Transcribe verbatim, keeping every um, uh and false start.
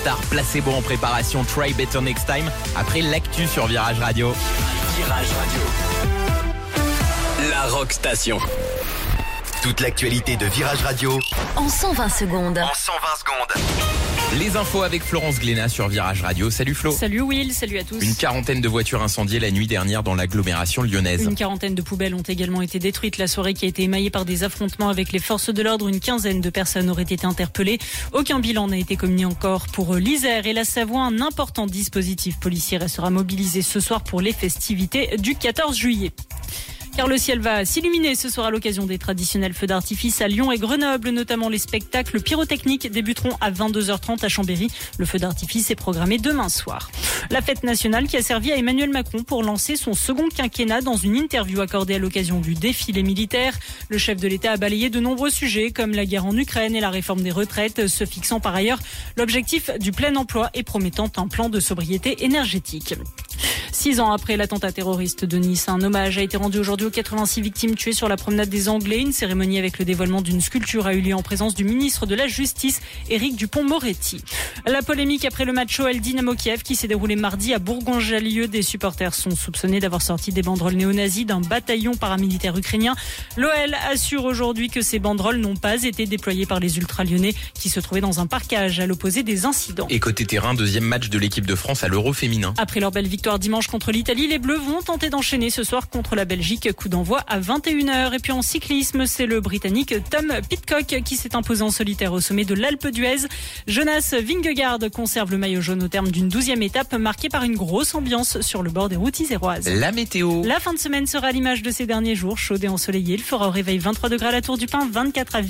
Star, Placebo en préparation, Try Better Next Time. Après l'actu sur Virage Radio. Virage Radio. La Rock Station. Toute l'actualité de Virage Radio en cent vingt secondes. En cent vingt secondes. Les infos avec Florence Glénat sur Virage Radio. Salut Flo. Salut Will, salut à tous. Une quarantaine de voitures incendiées la nuit dernière dans l'agglomération lyonnaise. Une quarantaine de poubelles ont également été détruites. La soirée qui a été émaillée par des affrontements avec les forces de l'ordre. Une quinzaine de personnes auraient été interpellées. Aucun bilan n'a été communiqué encore pour l'Isère et la Savoie. Un important dispositif policier restera mobilisé ce soir pour les festivités du quatorze juillet. Car le ciel va s'illuminer ce soir à l'occasion des traditionnels feux d'artifice à Lyon et Grenoble. Notamment les spectacles pyrotechniques débuteront à vingt-deux heures trente à Chambéry. Le feu d'artifice est programmé demain soir. La fête nationale qui a servi à Emmanuel Macron pour lancer son second quinquennat. Dans une interview accordée à l'occasion du défilé militaire, le chef de l'État a balayé de nombreux sujets comme la guerre en Ukraine et la réforme des retraites, se fixant par ailleurs l'objectif du plein emploi et promettant un plan de sobriété énergétique. Six ans après l'attentat terroriste de Nice, un hommage a été rendu aujourd'hui aux quatre-vingt-six victimes tuées sur la promenade des Anglais. Une cérémonie avec le dévoilement d'une sculpture a eu lieu en présence du ministre de la Justice, Éric Dupond-Moretti. La polémique après le match O L Dynamo Kiev qui s'est déroulé mardi à Bourgoin-Jallieu. Des supporters sont soupçonnés d'avoir sorti des banderoles néo-nazis d'un bataillon paramilitaire ukrainien. L'O L assure aujourd'hui que ces banderoles n'ont pas été déployées par les ultra-lyonnais qui se trouvaient dans un parcage à l'opposé des incidents. Et côté terrain, deuxième match de l'équipe de France à l'Euro féminin. Après leur belle victoire dimanche contre l'Italie, les Bleus vont tenter d'enchaîner ce soir contre la Belgique. Coup d'envoi à vingt et une heures. Et puis en cyclisme, c'est le Britannique Tom Pidcock qui s'est imposé en solitaire au sommet de l'Alpe d'Huez. Jonas Vingegaard conserve le maillot jaune au terme d'une douzième étape marquée par une grosse ambiance sur le bord des routes iséroises. La météo. La fin de semaine sera à l'image de ces derniers jours, chaude et ensoleillée. Il fera au réveil vingt-trois degrés à la Tour du Pin, vingt-quatre à